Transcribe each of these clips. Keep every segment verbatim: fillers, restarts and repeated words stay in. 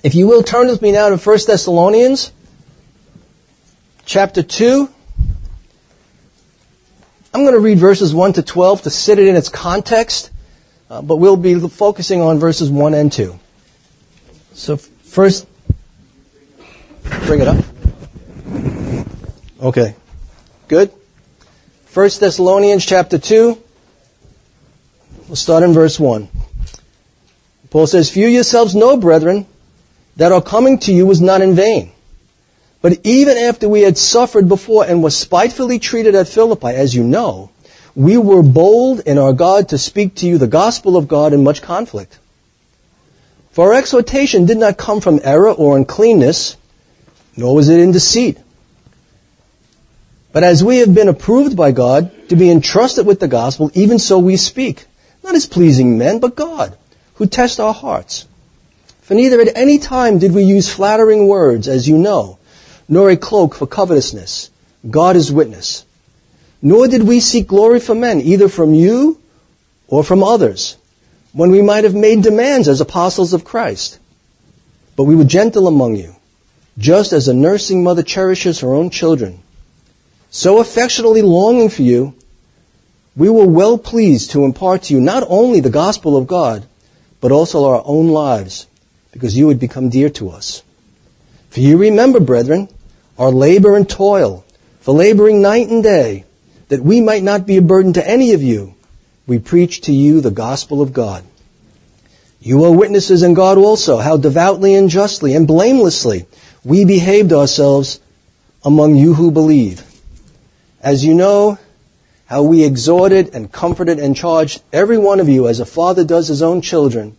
If you will, turn with me now to First Thessalonians chapter two. I'm going to read verses one to twelve to sit it in its context, uh, but we'll be focusing on verses one and two. So first, bring it up. Okay, good. First Thessalonians chapter two. We'll start in verse one. Paul says, "For you yourselves know, brethren, that our coming to you was not in vain. But even after we had suffered before and were spitefully treated at Philippi, as you know, we were bold in our God to speak to you the gospel of God in much conflict. For our exhortation did not come from error or uncleanness, nor was it in deceit. But as we have been approved by God to be entrusted with the gospel, even so we speak, not as pleasing men, but God, who tests our hearts. For neither at any time did we use flattering words, as you know, nor a cloak for covetousness. God is witness. Nor did we seek glory from men, either from you or from others, when we might have made demands as apostles of Christ. But we were gentle among you, just as a nursing mother cherishes her own children. So affectionately longing for you, we were well pleased to impart to you not only the gospel of God, but also our own lives, because you had become dear to us. For you remember, brethren, our labor and toil, for laboring night and day, that we might not be a burden to any of you, we preach to you the gospel of God. You are witnesses in God also, how devoutly and justly and blamelessly we behaved ourselves among you who believe. As you know, how we exhorted and comforted and charged every one of you as a father does his own children,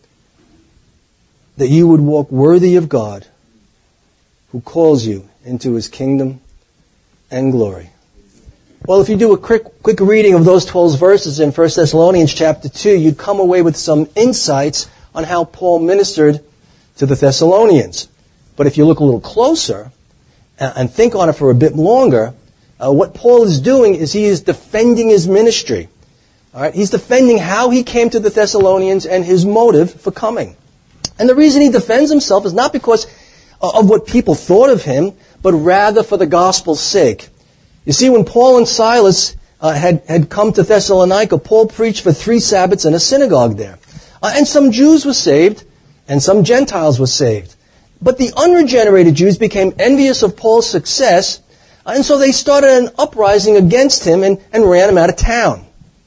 that you would walk worthy of God, who calls you into his kingdom and glory." Well, if you do a quick, quick reading of those twelve verses in First Thessalonians chapter two, you'd come away with some insights on how Paul ministered to the Thessalonians. But if you look a little closer and think on it for a bit longer, uh, what Paul is doing is he is defending his ministry. All right, he's defending how he came to the Thessalonians and his motive for coming. And the reason he defends himself is not because of what people thought of him, but rather for the gospel's sake. You see, when Paul and Silas uh, had, had come to Thessalonica, Paul preached for three Sabbaths in a synagogue there. Uh, and some Jews were saved, and some Gentiles were saved. But the unregenerated Jews became envious of Paul's success, uh, and so they started an uprising against him and, and ran him out of town.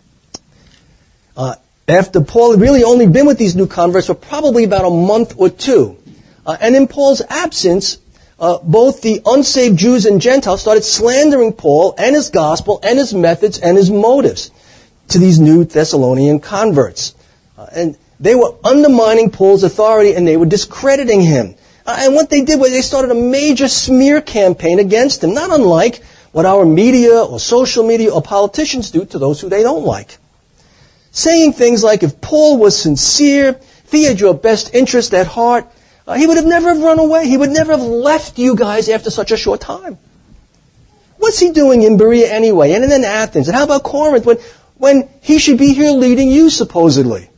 Uh, after Paul had really only been with these new converts for probably about a month or two, Uh, and in Paul's absence, uh, both the unsaved Jews and Gentiles started slandering Paul and his gospel and his methods and his motives to these new Thessalonian converts. Uh, and they were undermining Paul's authority and they were discrediting him. Uh, and what they did was they started a major smear campaign against him, not unlike what our media or social media or politicians do to those who they don't like. Saying things like, if Paul was sincere, if he had your best interest at heart, Uh, he would have never have run away. He would never have left you guys after such a short time. What's he doing in Berea anyway? And in Athens? And how about Corinth when, when he should be here leading you, supposedly?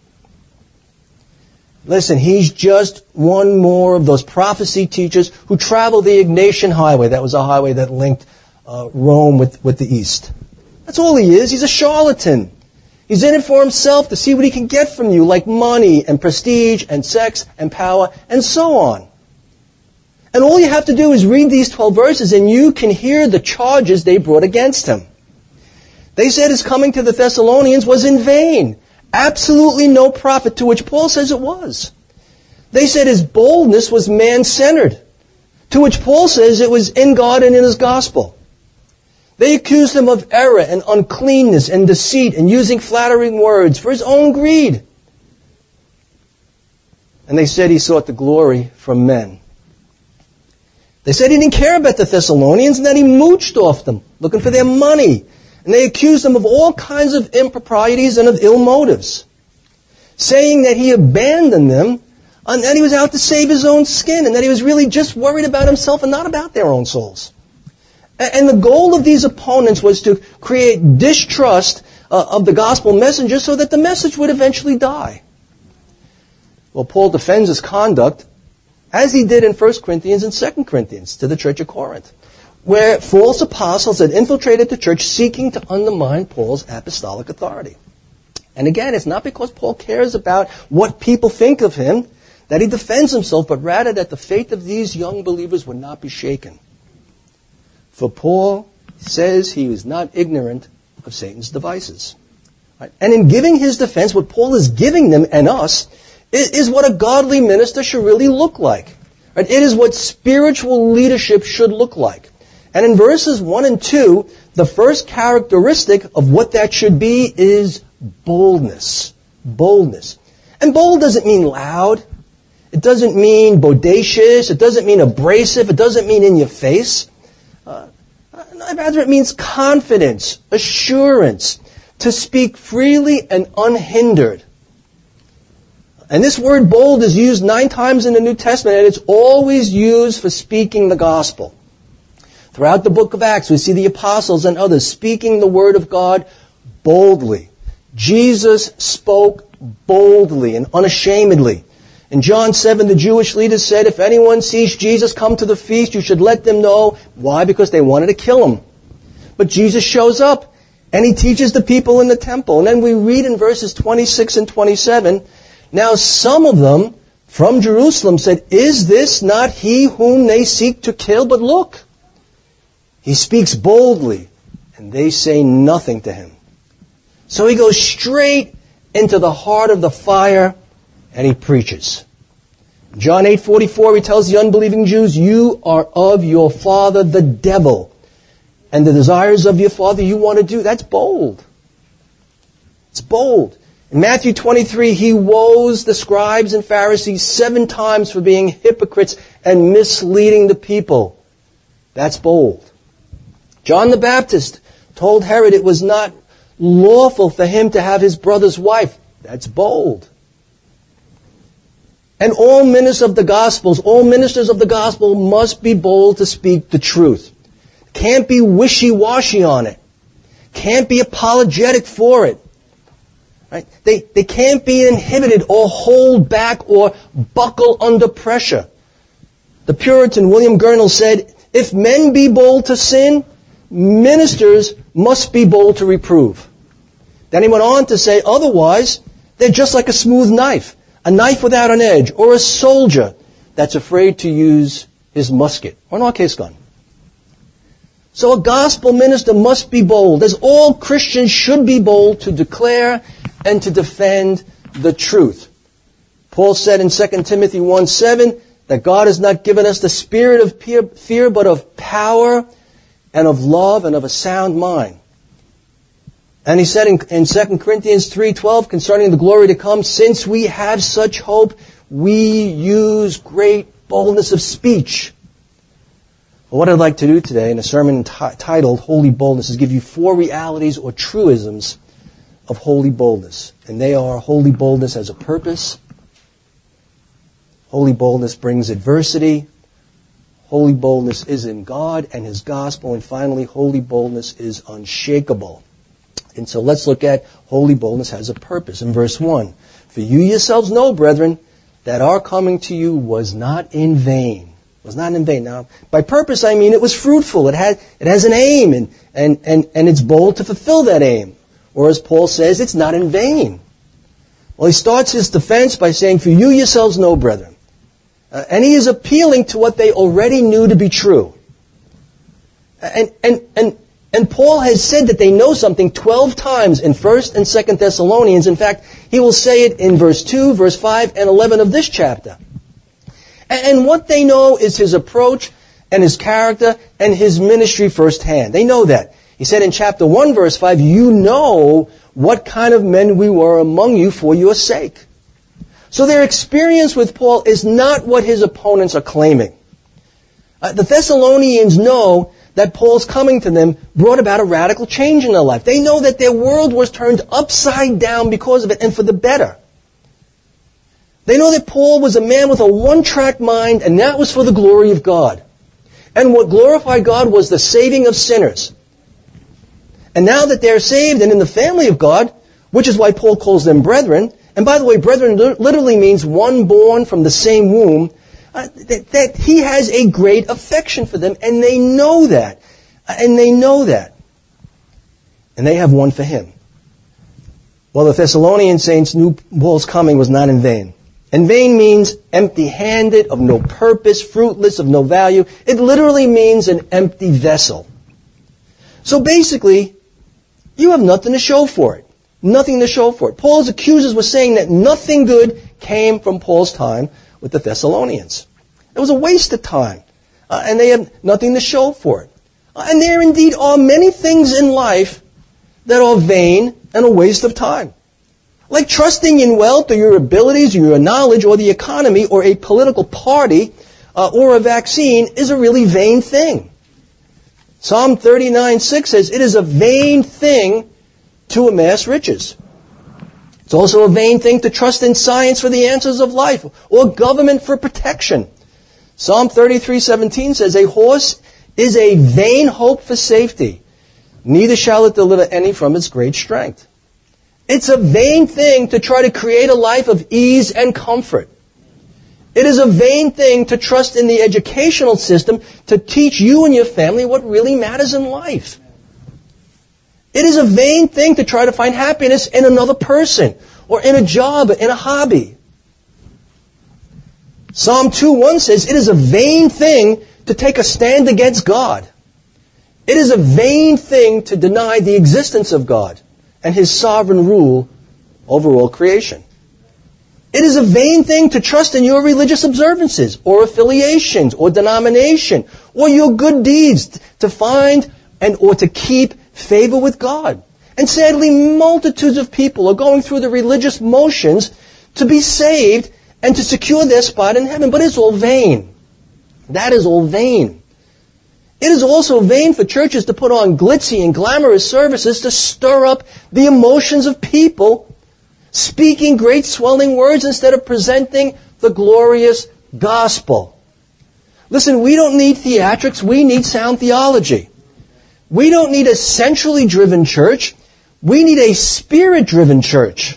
Listen, he's just one more of those prophecy teachers who traveled the Egnatian Highway. That was a highway that linked uh, Rome with, with the East. That's all he is. He's a charlatan. He's in it for himself to see what he can get from you, like money and prestige and sex and power and so on. And all you have to do is read these twelve verses and you can hear the charges they brought against him. They said his coming to the Thessalonians was in vain. Absolutely no profit, to which Paul says it was. They said his boldness was man-centered, to which Paul says it was in God and in his gospel. They accused him of error and uncleanness and deceit and using flattering words for his own greed. And they said he sought the glory from men. They said he didn't care about the Thessalonians and that he mooched off them, looking for their money. And they accused him of all kinds of improprieties and of ill motives, saying that he abandoned them and that he was out to save his own skin and that he was really just worried about himself and not about their own souls. And the goal of these opponents was to create distrust uh, of the gospel messenger so that the message would eventually die. Well, Paul defends his conduct as he did in First Corinthians and Second Corinthians to the church of Corinth, where false apostles had infiltrated the church seeking to undermine Paul's apostolic authority. And again, it's not because Paul cares about what people think of him that he defends himself, but rather that the faith of these young believers would not be shaken. For Paul says he is not ignorant of Satan's devices. Right? And in giving his defense, what Paul is giving them and us is, is what a godly minister should really look like. Right? It is what spiritual leadership should look like. And in verses one and two, the first characteristic of what that should be is boldness. Boldness. And bold doesn't mean loud. It doesn't mean bodacious. It doesn't mean abrasive. It doesn't mean in your face. Uh, rather, it means confidence, assurance, to speak freely and unhindered. And this word bold is used nine times in the New Testament, and it's always used for speaking the gospel. Throughout the book of Acts, we see the apostles and others speaking the word of God boldly. Jesus spoke boldly and unashamedly. In John seven, the Jewish leaders said, if anyone sees Jesus come to the feast, you should let them know. Why? Because they wanted to kill him. But Jesus shows up, and he teaches the people in the temple. And then we read in verses twenty-six and twenty-seven, now some of them from Jerusalem said, is this not he whom they seek to kill? But look, he speaks boldly, and they say nothing to him. So he goes straight into the heart of the fire, and he preaches. John eight forty-four, he tells the unbelieving Jews, you are of your father the devil, and the desires of your father you want to do. That's bold. It's bold. In Matthew twenty-three, he woes the scribes and Pharisees seven times for being hypocrites and misleading the people. That's bold. John the Baptist told Herod it was not lawful for him to have his brother's wife. That's bold. And all ministers of the Gospels, all ministers of the Gospel must be bold to speak the truth. Can't be wishy-washy on it. Can't be apologetic for it. Right? They, they can't be inhibited or hold back or buckle under pressure. The Puritan William Gurnall said, if men be bold to sin, ministers must be bold to reprove. Then he went on to say, otherwise, they're just like a smooth knife, a knife without an edge, or a soldier that's afraid to use his musket, or an arquebus gun. So a gospel minister must be bold, as all Christians should be bold to declare and to defend the truth. Paul said in Second Timothy one seven that God has not given us the spirit of fear, but of power and of love and of a sound mind. And he said in, in Second Corinthians three twelve concerning the glory to come, since we have such hope, we use great boldness of speech. Well, what I'd like to do today in a sermon t- titled Holy Boldness is give you four realities or truisms of holy boldness. And they are: holy boldness has a purpose. Holy boldness brings adversity. Holy boldness is in God and His gospel. And finally, holy boldness is unshakable. And so let's look at holy boldness has a purpose. In verse one, for you yourselves know, brethren, that our coming to you was not in vain. Was not in vain. Now, by purpose, I mean it was fruitful. It had, it has an aim, and, and, and, and it's bold to fulfill that aim. Or as Paul says, it's not in vain. Well, he starts his defense by saying, for you yourselves know, brethren. Uh, and he is appealing to what they already knew to be true. And, and, and, and Paul has said that they know something twelve times in First and Second Thessalonians. In fact, he will say it in verse two, verse five, and eleven of this chapter. And, and what they know is his approach and his character and his ministry firsthand. They know that. He said in chapter one, verse five, you know what kind of men we were among you for your sake. So their experience with Paul is not what his opponents are claiming. Uh, the Thessalonians know that Paul's coming to them brought about a radical change in their life. They know that their world was turned upside down because of it, and for the better. They know that Paul was a man with a one-track mind, and that was for the glory of God. And what glorified God was the saving of sinners. And now that they're saved and in the family of God, which is why Paul calls them brethren, and by the way, brethren literally means one born from the same womb, uh, that, that he has a great affection for them, and they know that. Uh, and they know that. And they have one for him. Well, the Thessalonian saints knew Paul's coming was not in vain. In vain means empty-handed, of no purpose, fruitless, of no value. It literally means an empty vessel. So basically, you have nothing to show for it. Nothing to show for it. Paul's accusers were saying that nothing good came from Paul's time with the Thessalonians. It was a waste of time. Uh, and they have nothing to show for it. Uh, and there indeed are many things in life that are vain and a waste of time. Like trusting in wealth or your abilities or your knowledge or the economy or a political party uh, or a vaccine is a really vain thing. Psalm thirty-nine six says, it is a vain thing to amass riches. It's also a vain thing to trust in science for the answers of life or government for protection. Psalm thirty-three seventeen says, a horse is a vain hope for safety. Neither shall it deliver any from its great strength. It's a vain thing to try to create a life of ease and comfort. It is a vain thing to trust in the educational system to teach you and your family what really matters in life. It is a vain thing to try to find happiness in another person or in a job or in a hobby. Psalm two one says, it is a vain thing to take a stand against God. It is a vain thing to deny the existence of God and His sovereign rule over all creation. It is a vain thing to trust in your religious observances or affiliations or denomination or your good deeds to find and or to keep favor with God. And sadly, multitudes of people are going through the religious motions to be saved and to secure their spot in heaven. But it's all vain. That is all vain. It is also vain for churches to put on glitzy and glamorous services to stir up the emotions of people, speaking great swelling words instead of presenting the glorious gospel. Listen, we don't need theatrics, we need sound theology. We don't need a centrally driven church, we need a spirit-driven church.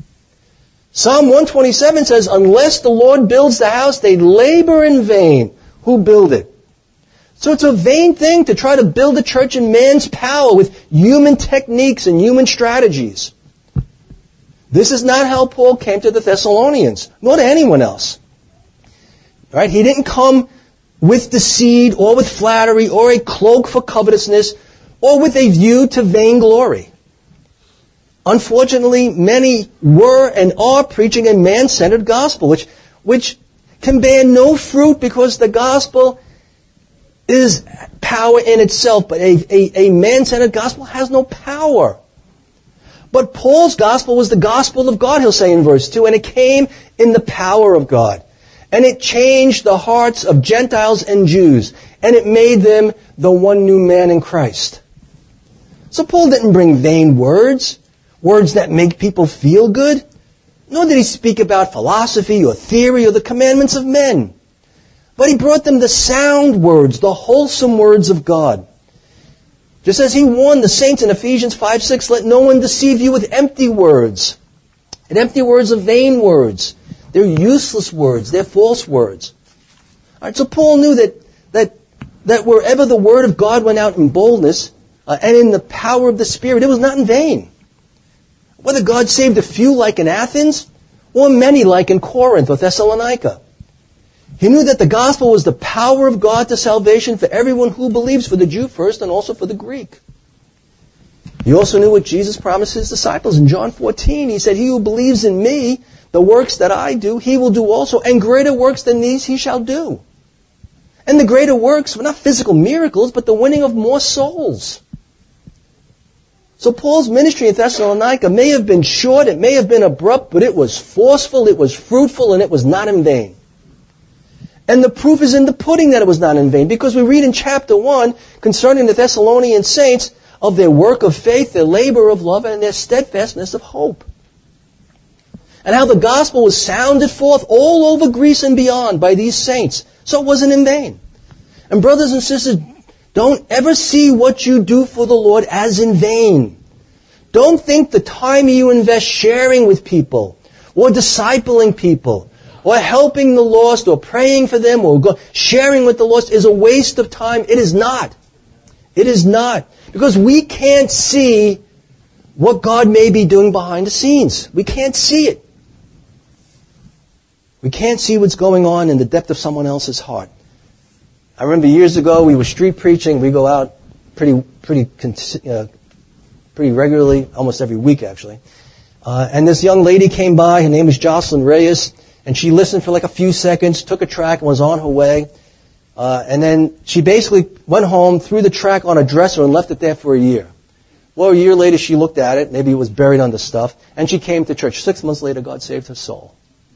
Psalm one twenty-seven says, unless the Lord builds the house, they labor in vain who build it. So it's a vain thing to try to build a church in man's power with human techniques and human strategies. This is not how Paul came to the Thessalonians, nor to anyone else. Right? He didn't come with deceit or with flattery or a cloak for covetousness or with a view to vainglory. Unfortunately, many were and are preaching a man-centered gospel, which, which can bear no fruit because the gospel is power in itself, but a, a, a man-centered gospel has no power. But Paul's gospel was the gospel of God, he'll say in verse two, and it came in the power of God. And it changed the hearts of Gentiles and Jews, and it made them the one new man in Christ. So Paul didn't bring vain words, words that make people feel good, nor did he speak about philosophy or theory or the commandments of men. But he brought them the sound words, the wholesome words of God. Just as he warned the saints in Ephesians five six, let no one deceive you with empty words. And empty words are vain words. They're useless words. They're false words. All right, so Paul knew that, that, that wherever the word of God went out in boldness uh, and in the power of the Spirit, it was not in vain. Whether God saved a few like in Athens or many like in Corinth or Thessalonica. He knew that the gospel was the power of God to salvation for everyone who believes, for the Jew first and also for the Greek. He also knew what Jesus promised his disciples in John fourteen. He said, he who believes in me, the works that I do, he will do also, and greater works than these he shall do. And the greater works were not physical miracles, but the winning of more souls. So Paul's ministry in Thessalonica may have been short, it may have been abrupt, but it was forceful, it was fruitful, and it was not in vain. And the proof is in the pudding that it was not in vain, because we read in chapter one concerning the Thessalonian saints of their work of faith, their labor of love, and their steadfastness of hope. And how the gospel was sounded forth all over Greece and beyond by these saints. So it wasn't in vain. And brothers and sisters, don't ever see what you do for the Lord as in vain. Don't think the time you invest sharing with people, or discipling people, or helping the lost, or praying for them, or go, sharing with the lost is a waste of time. It is not. It is not. Because we can't see what God may be doing behind the scenes. We can't see it. We can't see what's going on in the depth of someone else's heart. I remember years ago we were street preaching. We go out pretty, pretty, uh, pretty regularly, almost every week actually. Uh, and this young lady came by. Her name was Jocelyn Reyes, and she listened for like a few seconds, took a track, and was on her way. Uh, and then she basically went home, threw the track on a dresser, and left it there for a year. Well, a year later, she looked at it. Maybe it was buried under stuff, and she came to church. Six months later, God saved her soul.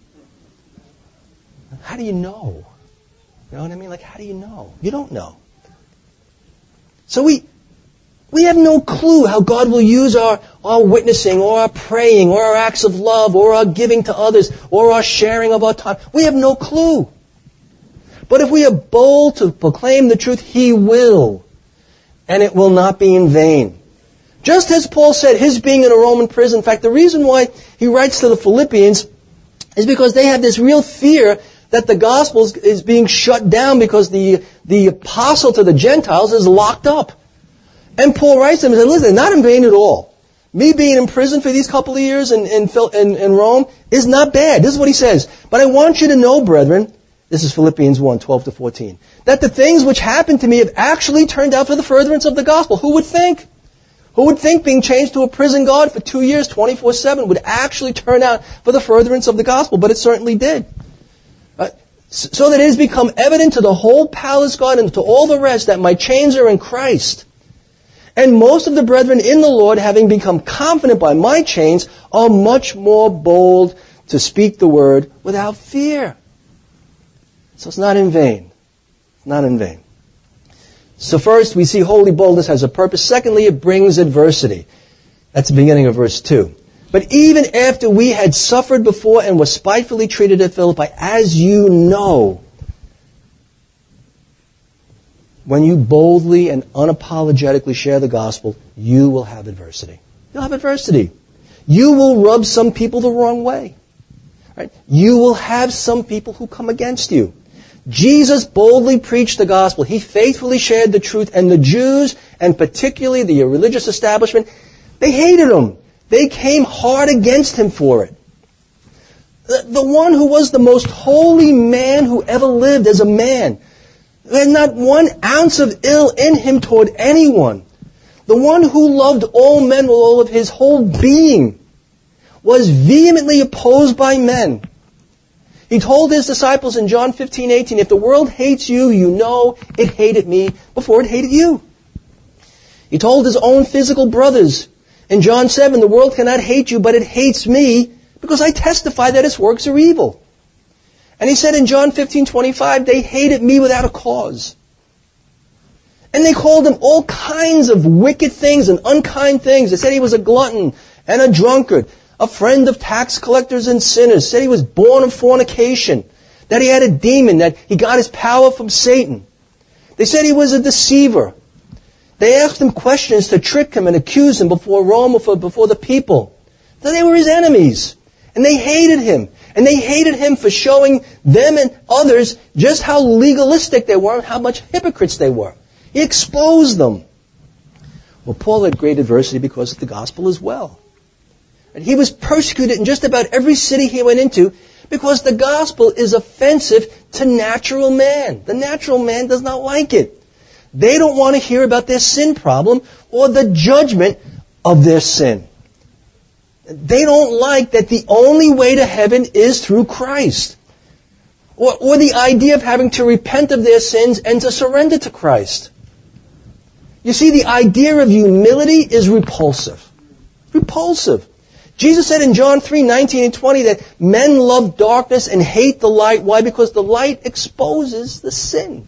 How do you know? You know what I mean? Like, how do you know? You don't know. So we we have no clue how God will use our, our witnessing or our praying or our acts of love or our giving to others or our sharing of our time. We have no clue. But if we are bold to proclaim the truth, He will. And it will not be in vain. Just as Paul said, his being in a Roman prison, in fact, the reason why he writes to the Philippians is because they have this real fear that the gospel is being shut down because the, the apostle to the Gentiles is locked up. And Paul writes to them and says, listen, not in vain at all. Me being in prison for these couple of years in, in, in, in Rome is not bad. This is what he says. But I want you to know, brethren, this is Philippians one, twelve to fourteen, that the things which happened to me have actually turned out for the furtherance of the gospel. Who would think? Who would think being changed to a prison guard for two years, twenty-four seven, would actually turn out for the furtherance of the gospel? But it certainly did. Uh, so that it has become evident to the whole palace guard and to all the rest that my chains are in Christ. And most of the brethren in the Lord, having become confident by my chains, are much more bold to speak the word without fear. So it's not in vain. Not in vain. So first, we see holy boldness has a purpose. Secondly, it brings adversity. That's the beginning of verse two. But even after we had suffered before and were spitefully treated at Philippi, as you know, when you boldly and unapologetically share the gospel, you will have adversity. You'll have adversity. You will rub some people the wrong way. Right? You will have some people who come against you. Jesus boldly preached the gospel. He faithfully shared the truth, and the Jews, and particularly the religious establishment, they hated him. They came hard against him for it. The, the one who was the most holy man who ever lived as a man, had not one ounce of ill in him toward anyone. The one who loved all men with all of his whole being was vehemently opposed by men. He told his disciples in John fifteen eighteen, if the world hates you, you know it hated me before it hated you. He told his own physical brothers in John seven, the world cannot hate you, but it hates me because I testify that its works are evil. And he said in John fifteen twenty-five, they hated me without a cause. And they called him all kinds of wicked things and unkind things. They said he was a glutton and a drunkard, a friend of tax collectors and sinners, said he was born of fornication, that he had a demon, that he got his power from Satan. They said he was a deceiver. They asked him questions to trick him and accuse him before Rome or before the people. So they were his enemies. And they hated him. And they hated him for showing them and others just how legalistic they were and how much hypocrites they were. He exposed them. Well, Paul had great adversity because of the gospel as well. And he was persecuted in just about every city he went into because the gospel is offensive to natural man. The natural man does not like it. They don't want to hear about their sin problem or the judgment of their sin. They don't like that the only way to heaven is through Christ. Or, or the idea of having to repent of their sins and to surrender to Christ. You see, the idea of humility is repulsive. Repulsive. Jesus said in John three nineteen and twenty that men love darkness and hate the light. Why? Because the light exposes the sin.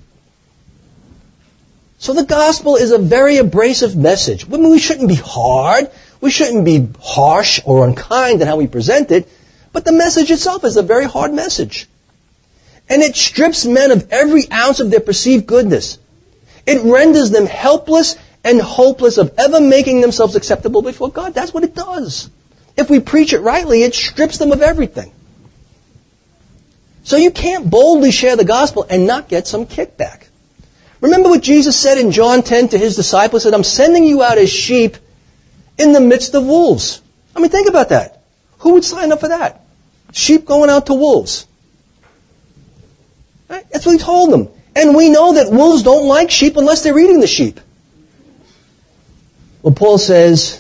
So the gospel is a very abrasive message. I mean, we shouldn't be hard. We shouldn't be harsh or unkind in how we present it. But the message itself is a very hard message. And it strips men of every ounce of their perceived goodness. It renders them helpless and hopeless of ever making themselves acceptable before God. That's what it does. If we preach it rightly, it strips them of everything. So you can't boldly share the gospel and not get some kickback. Remember what Jesus said in John ten to his disciples? He said, I'm sending you out as sheep in the midst of wolves. I mean, think about that. Who would sign up for that? Sheep going out to wolves. Right? That's what he told them. And we know that wolves don't like sheep unless they're eating the sheep. Well, Paul says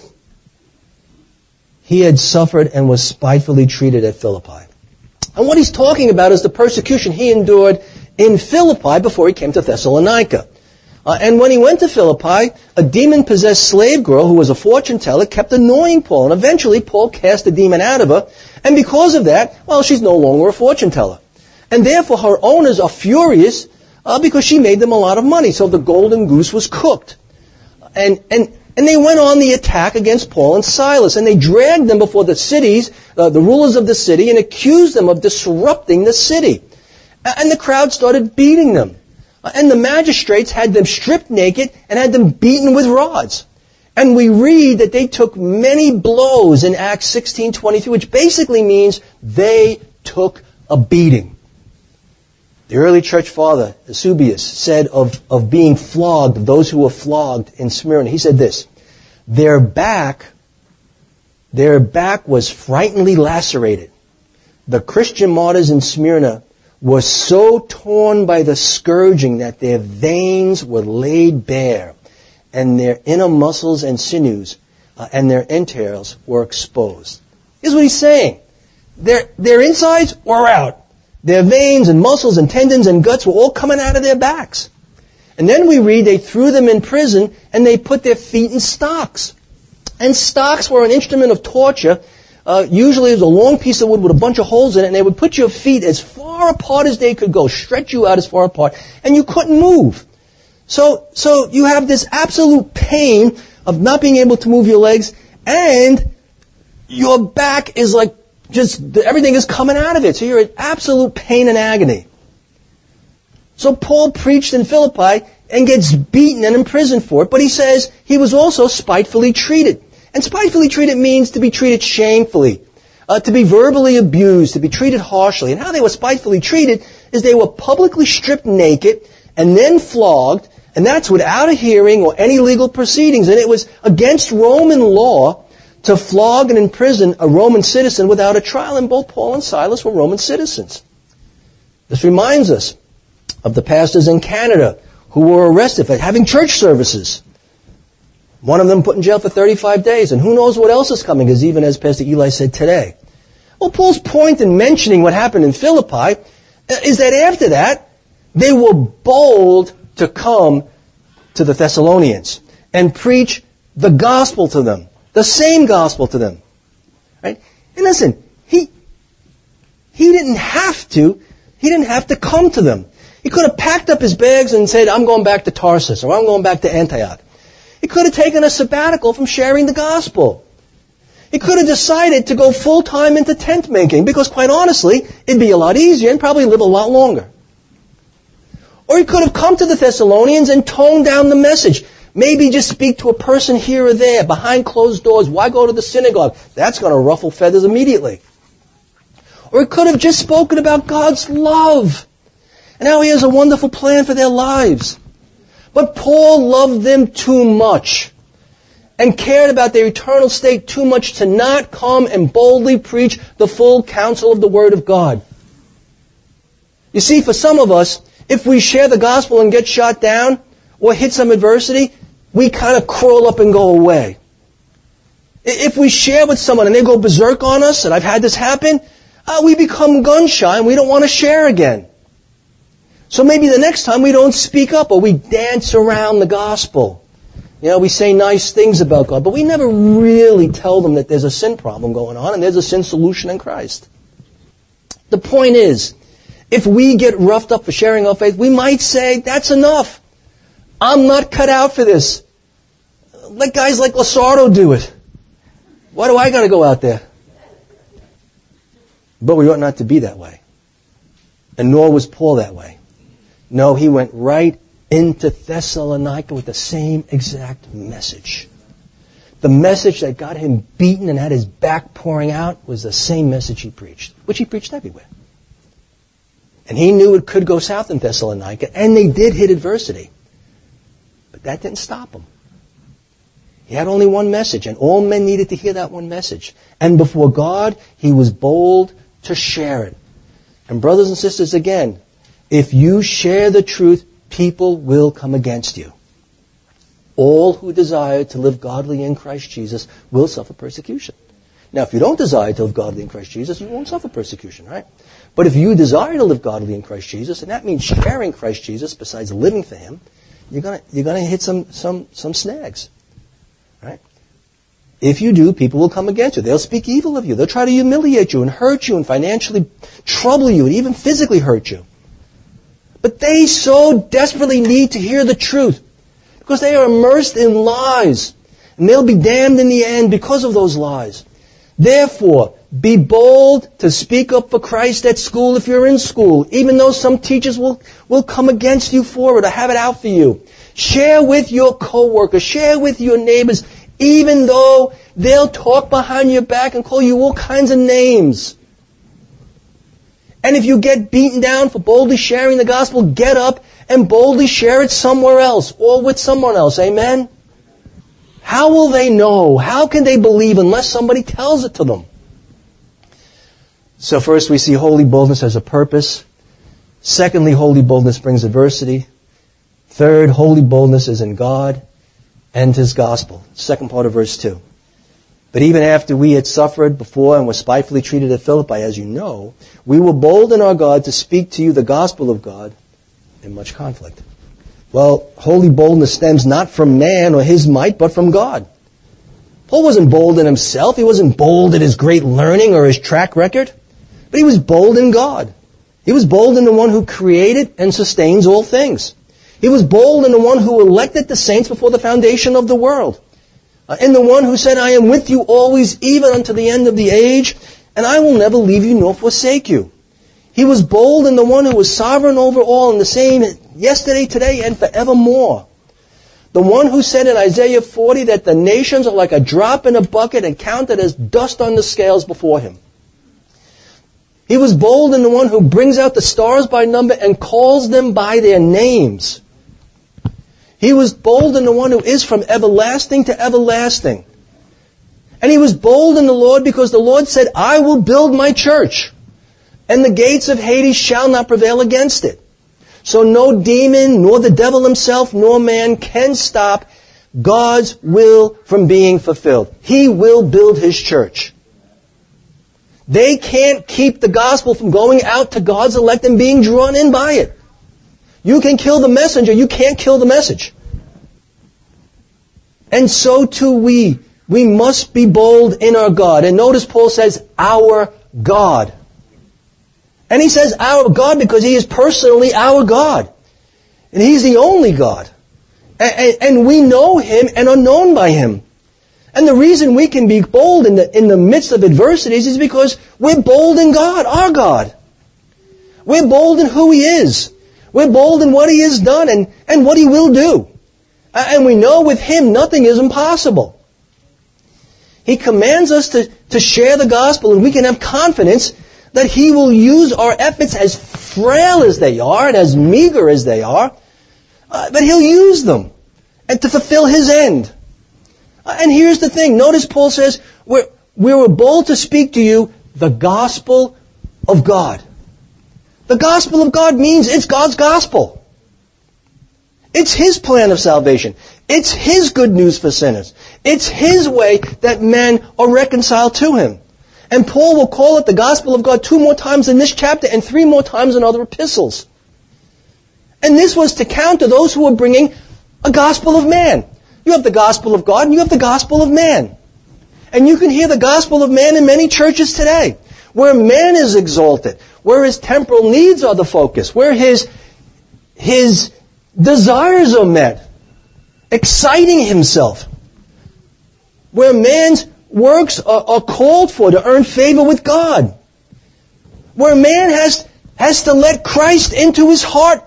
he had suffered and was spitefully treated at Philippi. And what he's talking about is the persecution he endured in Philippi before he came to Thessalonica. Uh, and when he went to Philippi, a demon-possessed slave girl who was a fortune teller kept annoying Paul. And eventually Paul cast the demon out of her. And because of that, well, she's no longer a fortune teller. And therefore her owners are furious uh, because she made them a lot of money. So the golden goose was cooked. And, and, and they went on the attack against Paul and Silas. And they dragged them before the cities, uh, the rulers of the city, and accused them of disrupting the city. And the crowd started beating them. And the magistrates had them stripped naked and had them beaten with rods. And we read that they took many blows in Acts sixteen twenty-three, which basically means they took a beating. The early church father, Eusebius, said of, of being flogged, of those who were flogged in Smyrna, he said this, their back, their back was frighteningly lacerated. The Christian martyrs in Smyrna were so torn by the scourging that their veins were laid bare, and their inner muscles and sinews uh, and their entrails were exposed. Here's what he's saying. Their, their insides were out. Their veins and muscles and tendons and guts were all coming out of their backs. And then we read they threw them in prison and they put their feet in stocks. And stocks were an instrument of torture. Uh, usually it was a long piece of wood with a bunch of holes in it, and they would put your feet as far apart as they could go, stretch you out as far apart, and you couldn't move. So, so you have this absolute pain of not being able to move your legs, and your back is like just, everything is coming out of it. So you're in absolute pain and agony. So Paul preached in Philippi and gets beaten and imprisoned for it, but he says he was also spitefully treated. And spitefully treated means to be treated shamefully, uh, to be verbally abused, to be treated harshly. And how they were spitefully treated is they were publicly stripped naked and then flogged, and that's without a hearing or any legal proceedings. And it was against Roman law to flog and imprison a Roman citizen without a trial, and both Paul and Silas were Roman citizens. This reminds us of the pastors in Canada who were arrested for having church services. One of them put in jail for thirty-five days, and who knows what else is coming, as even as Pastor Eli said today. Well, Paul's point in mentioning what happened in Philippi is that after that, they were bold to come to the Thessalonians and preach the gospel to them, the same gospel to them. Right? And listen, he, he didn't have to, he didn't have to come to them. He could have packed up his bags and said, I'm going back to Tarsus, or I'm going back to Antioch. He could have taken a sabbatical from sharing the gospel. He could have decided to go full-time into tent making, because quite honestly, it'd be a lot easier and probably live a lot longer. Or he could have come to the Thessalonians and toned down the message. Maybe just speak to a person here or there, behind closed doors. Why go to the synagogue? That's going to ruffle feathers immediately. Or he could have just spoken about God's love and how He has a wonderful plan for their lives. But Paul loved them too much and cared about their eternal state too much to not come and boldly preach the full counsel of the Word of God. You see, for some of us, if we share the gospel and get shot down or hit some adversity, we kind of curl up and go away. If we share with someone and they go berserk on us, and I've had this happen, uh, we become gun shy and we don't want to share again. So maybe the next time we don't speak up, or we dance around the gospel. You know, we say nice things about God, but we never really tell them that there's a sin problem going on and there's a sin solution in Christ. The point is, if we get roughed up for sharing our faith, we might say, that's enough. I'm not cut out for this. Let guys like Lasardo do it. Why do I got to go out there? But we ought not to be that way. And nor was Paul that way. No, he went right into Thessalonica with the same exact message. The message that got him beaten and had his back pouring out was the same message he preached, which he preached everywhere. And he knew it could go south in Thessalonica, and they did hit adversity. But that didn't stop him. He had only one message, and all men needed to hear that one message. And before God, he was bold to share it. And brothers and sisters, again, if you share the truth, people will come against you. All who desire to live godly in Christ Jesus will suffer persecution. Now, if you don't desire to live godly in Christ Jesus, you won't suffer persecution, right? But if you desire to live godly in Christ Jesus, and that means sharing Christ Jesus besides living for him, you're gonna you're gonna hit some some some snags. Right? If you do, people will come against you. They'll speak evil of you. They'll try to humiliate you and hurt you and financially trouble you and even physically hurt you. But they so desperately need to hear the truth because they are immersed in lies. And they'll be damned in the end because of those lies. Therefore, be bold to speak up for Christ at school if you're in school, even though some teachers will, will come against you for it or have it out for you. Share with your coworkers, share with your neighbors, even though they'll talk behind your back and call you all kinds of names. And if you get beaten down for boldly sharing the gospel, get up and boldly share it somewhere else or with someone else. Amen? How will they know? How can they believe unless somebody tells it to them? So first we see holy boldness as a purpose. Secondly, holy boldness brings adversity. Third, holy boldness is in God and his gospel. Second part of verse two. But even after we had suffered before and were spitefully treated at Philippi, as you know, we were bold in our God to speak to you the gospel of God in much conflict. Well, holy boldness stems not from man or his might, but from God. Paul wasn't bold in himself. He wasn't bold in his great learning or his track record. But he was bold in God. He was bold in the one who created and sustains all things. He was bold in the one who elected the saints before the foundation of the world. Uh, in the one who said, I am with you always, even unto the end of the age, and I will never leave you nor forsake you. He was bold in the one who was sovereign over all and the same yesterday, today, and forevermore. The one who said in Isaiah forty that the nations are like a drop in a bucket and counted as dust on the scales before him. He was bold in the one who brings out the stars by number and calls them by their names. He was bold in the one who is from everlasting to everlasting. And he was bold in the Lord because the Lord said, I will build my church, and the gates of Hades shall not prevail against it. So no demon, nor the devil himself, nor man can stop God's will from being fulfilled. He will build his church. They can't keep the gospel from going out to God's elect and being drawn in by it. You can kill the messenger, you can't kill the message. And so too we. We must be bold in our God. And notice Paul says, our God. And he says our God because he is personally our God. And he's the only God. And, and we know him and are known by him. And the reason we can be bold in the, in the midst of adversities is because we're bold in God, our God. We're bold in who he is. We're bold in what he has done and, and what he will do. And we know with him nothing is impossible. He commands us to, to share the gospel, and we can have confidence that he will use our efforts, as frail as they are and as meager as they are, uh, that he'll use them and to fulfill his end. Uh, and here's the thing. Notice Paul says, we're, we were bold to speak to you the gospel of God. The gospel of God means it's God's gospel. It's his plan of salvation. It's his good news for sinners. It's his way that men are reconciled to him. And Paul will call it the gospel of God two more times in this chapter and three more times in other epistles. And this was to counter those who were bringing a gospel of man. You have the gospel of God and you have the gospel of man. And you can hear the gospel of man in many churches today, where man is exalted, where his temporal needs are the focus, where his, his desires are met, exciting himself, where man's works are, are called for to earn favor with God, where man has, has to let Christ into his heart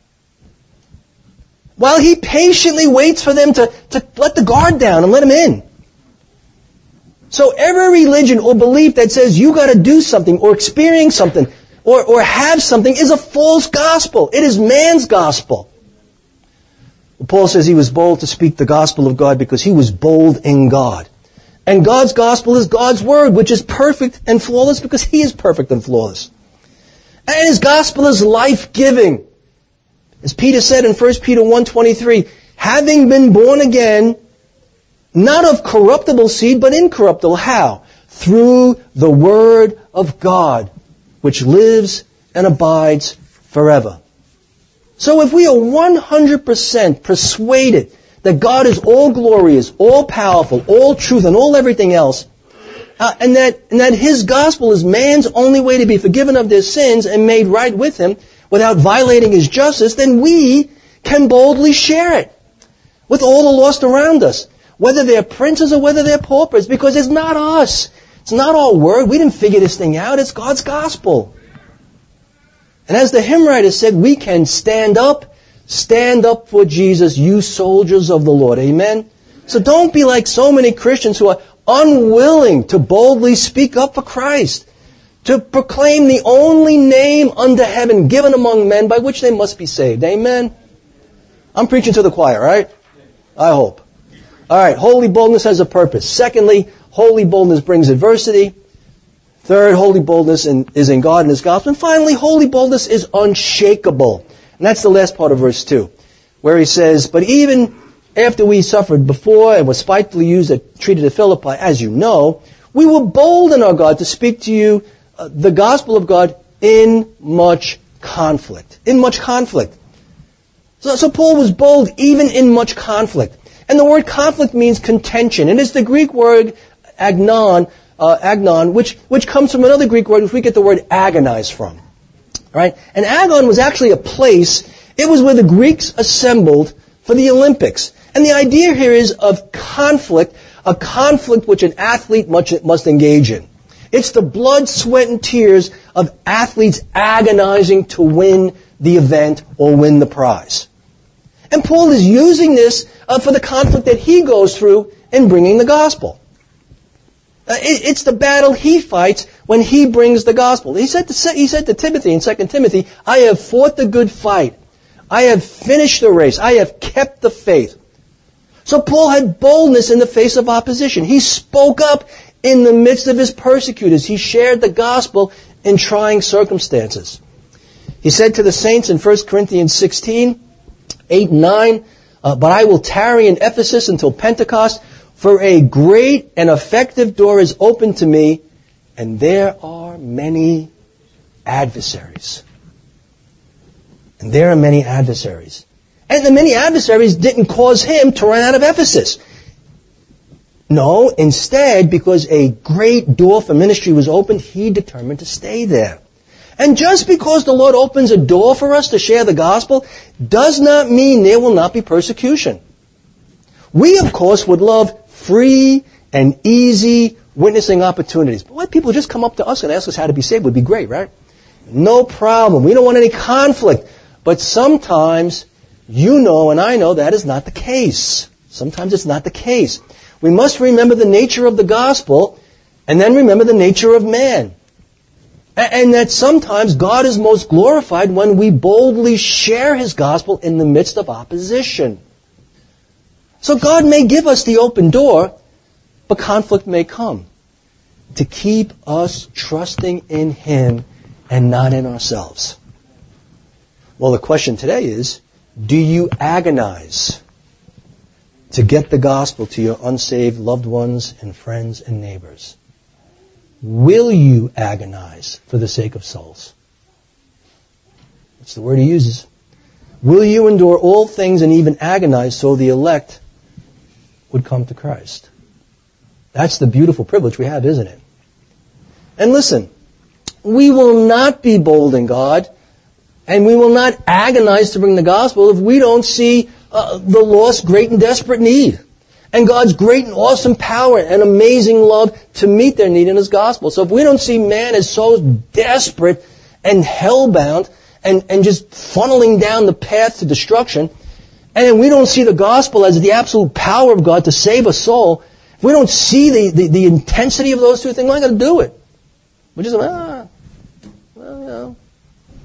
while he patiently waits for them to, to let the guard down and let him in. So every religion or belief that says you got to do something or experience something or, or have something is a false gospel. It is man's gospel. Paul says he was bold to speak the gospel of God because he was bold in God. And God's gospel is God's word, which is perfect and flawless because he is perfect and flawless. And his gospel is life-giving. As Peter said in First Peter one twenty-three, having been born again, not of corruptible seed, but incorruptible. How? Through the word of God, which lives and abides forever. So if we are one hundred percent persuaded that God is all glorious, all powerful, all truth, and all everything else, uh, and that and that his gospel is man's only way to be forgiven of their sins and made right with him without violating his justice, then we can boldly share it with all the lost around us, whether they're princes or whether they're paupers, because it's not us. It's not our word. We didn't figure this thing out. It's God's gospel. And as the hymn writer said, we can stand up, stand up for Jesus, you soldiers of the Lord. Amen? So don't be like so many Christians who are unwilling to boldly speak up for Christ, to proclaim the only name under heaven given among men by which they must be saved. Amen? I'm preaching to the choir, right? I hope. All right, holy boldness has a purpose. Secondly, holy boldness brings adversity. Third, holy boldness in, is in God and his gospel. And finally, holy boldness is unshakable. And that's the last part of verse two, where he says, but even after we suffered before and were spitefully used and treated at Philippi, as you know, we were bold in our God to speak to you uh, the gospel of God in much conflict. In much conflict. So, so Paul was bold even in much conflict. And the word conflict means contention. And it's the Greek word agnon, uh, agnon, which, which comes from another Greek word which we get the word agonize from. Right? And agon was actually a place, it was where the Greeks assembled for the Olympics. And the idea here is of conflict, a conflict which an athlete must, must engage in. It's the blood, sweat, and tears of athletes agonizing to win the event or win the prize. And Paul is using this uh, for the conflict that he goes through in bringing the gospel. Uh, it, it's the battle he fights when he brings the gospel. He said to, he said to Timothy in Second Timothy, I have fought the good fight. I have finished the race. I have kept the faith. So Paul had boldness in the face of opposition. He spoke up in the midst of his persecutors. He shared the gospel in trying circumstances. He said to the saints in First Corinthians sixteen, eight and nine, uh, but I will tarry in Ephesus until Pentecost, for a great and effective door is open to me, and there are many adversaries. And there are many adversaries. And the many adversaries didn't cause him to run out of Ephesus. No, instead, because a great door for ministry was opened, he determined to stay there. And just because the Lord opens a door for us to share the gospel does not mean there will not be persecution. We, of course, would love free and easy witnessing opportunities. But let people just come up to us and ask us how to be saved would be great, right? No problem. We don't want any conflict. But sometimes, you know and I know that is not the case. Sometimes it's not the case. We must remember the nature of the gospel and then remember the nature of man. And that sometimes God is most glorified when we boldly share his gospel in the midst of opposition. So God may give us the open door, but conflict may come to keep us trusting in him and not in ourselves. Well, the question today is, do you agonize to get the gospel to your unsaved loved ones and friends and neighbors? Will you agonize for the sake of souls? That's the word he uses. Will you endure all things and even agonize so the elect would come to Christ? That's the beautiful privilege we have, isn't it? And listen, we will not be bold in God, and we will not agonize to bring the gospel if we don't see uh, the lost great and desperate need, and God's great and awesome power and amazing love to meet their need in his gospel. So if we don't see man as so desperate and hell-bound and, and just funneling down the path to destruction, and we don't see the gospel as the absolute power of God to save a soul, if we don't see the, the, the intensity of those two things, we're not going to do it. We're just, ah, well, you know,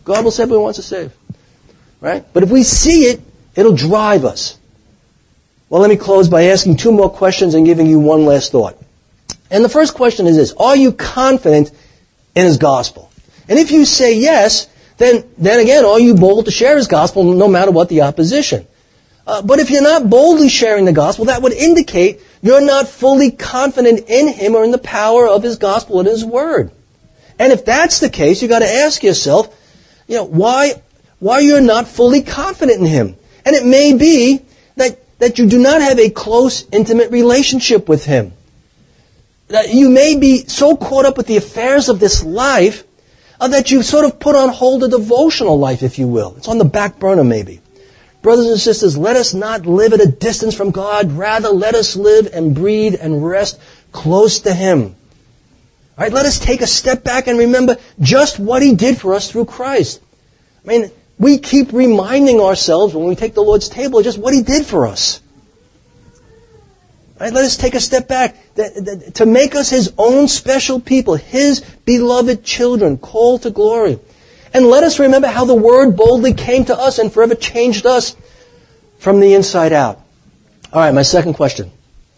God will save who He wants to save. Right? But if we see it, it'll drive us. Well, let me close by asking two more questions and giving you one last thought. And the first question is this: are you confident in His gospel? And if you say yes, then, then again, are you bold to share His gospel no matter what the opposition? Uh, but if you're not boldly sharing the gospel, that would indicate you're not fully confident in Him or in the power of His gospel and His word. And if that's the case, you've got to ask yourself, you know, why, why you're not fully confident in Him. And it may be that, that you do not have a close, intimate relationship with Him. That you may be so caught up with the affairs of this life uh, that you've sort of put on hold a devotional life, if you will. It's on the back burner maybe. Brothers and sisters, let us not live at a distance from God. Rather, let us live and breathe and rest close to Him. All right, let us take a step back and remember just what He did for us through Christ. I mean, we keep reminding ourselves when we take the Lord's table just what He did for us. All right, let us take a step back to make us His own special people, His beloved children, called to glory. And let us remember how the Word boldly came to us and forever changed us from the inside out. All right, my second question.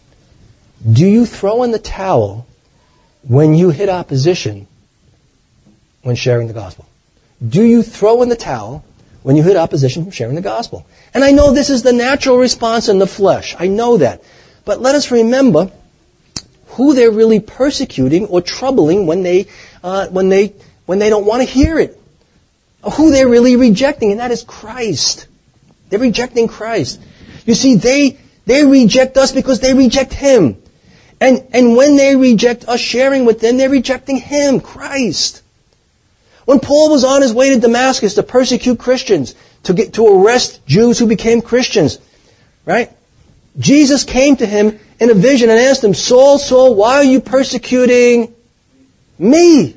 Do you throw in the towel when you hit opposition when sharing the gospel? Do you throw in the towel when you hit opposition from sharing the gospel? And I know this is the natural response in the flesh. I know that. But let us remember who they're really persecuting or troubling when they, uh, when they, when they don't want to hear it. Who they're really rejecting, and that is Christ. They're rejecting Christ. You see, they they reject us because they reject Him. And and when they reject us sharing with them, they're rejecting Him, Christ. When Paul was on his way to Damascus to persecute Christians, to get to arrest Jews who became Christians, right? Jesus came to him in a vision and asked him, Saul, Saul, why are you persecuting me?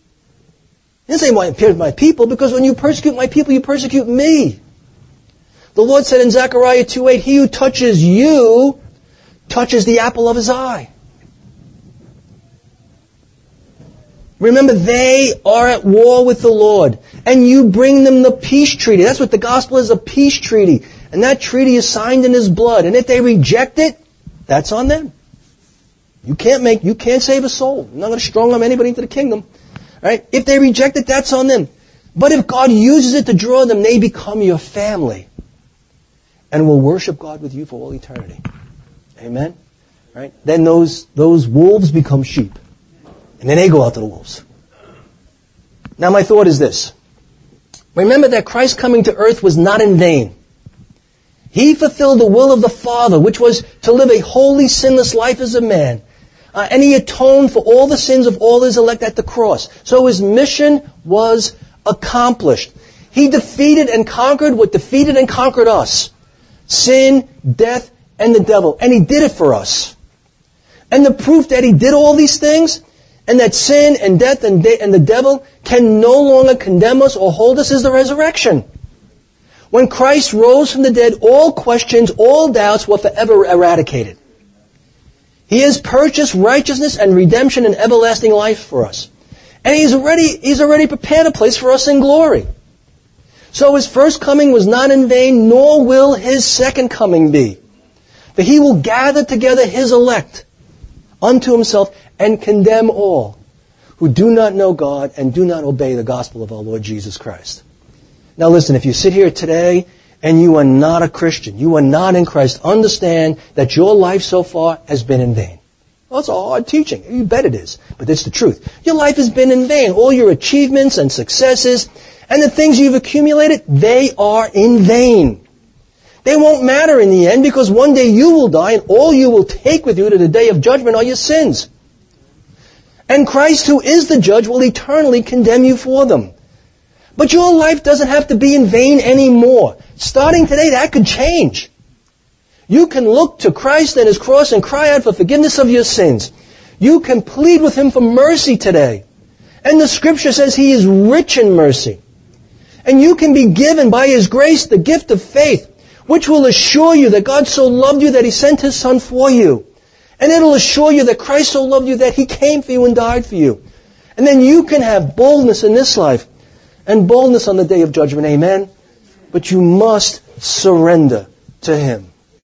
He didn't say, why you my people, because when you persecute my people, you persecute me. The Lord said in Zechariah two eight, he who touches you touches the apple of His eye. Remember, they are at war with the Lord, and you bring them the peace treaty. That's what the gospel is, a peace treaty. And that treaty is signed in His blood. And if they reject it, that's on them. You can't make, you can't save a soul. You're not going to strong arm anybody into the kingdom. Right? If they reject it, that's on them. But if God uses it to draw them, they become your family and will worship God with you for all eternity. Amen? Right? Then those, those wolves become sheep. And then they go out to the wolves. Now my thought is this. Remember that Christ coming to earth was not in vain. He fulfilled the will of the Father, which was to live a holy, sinless life as a man. Uh, and He atoned for all the sins of all His elect at the cross. So His mission was accomplished. He defeated and conquered what defeated and conquered us. Sin, death, and the devil. And He did it for us. And the proof that He did all these things, and that sin and death and, de- and the devil can no longer condemn us or hold us, is the resurrection. When Christ rose from the dead, all questions, all doubts were forever eradicated. He has purchased righteousness and redemption and everlasting life for us. And He's already, He's already prepared a place for us in glory. So His first coming was not in vain, nor will His second coming be. For He will gather together His elect unto Himself and condemn all who do not know God and do not obey the gospel of our Lord Jesus Christ. Now listen, if you sit here today and you are not a Christian, you are not in Christ, understand that your life so far has been in vain. Well, it's a hard teaching. You bet it is. But it's the truth. Your life has been in vain. All your achievements and successes and the things you've accumulated, they are in vain. They won't matter in the end because one day you will die and all you will take with you to the day of judgment are your sins. And Christ, who is the judge, will eternally condemn you for them. But your life doesn't have to be in vain anymore. Starting today, that could change. You can look to Christ and His cross and cry out for forgiveness of your sins. You can plead with Him for mercy today. And the Scripture says He is rich in mercy. And you can be given by His grace the gift of faith, which will assure you that God so loved you that He sent His Son for you. And it'll assure you that Christ so loved you that He came for you and died for you. And then you can have boldness in this life and boldness on the day of judgment. Amen. But you must surrender to Him.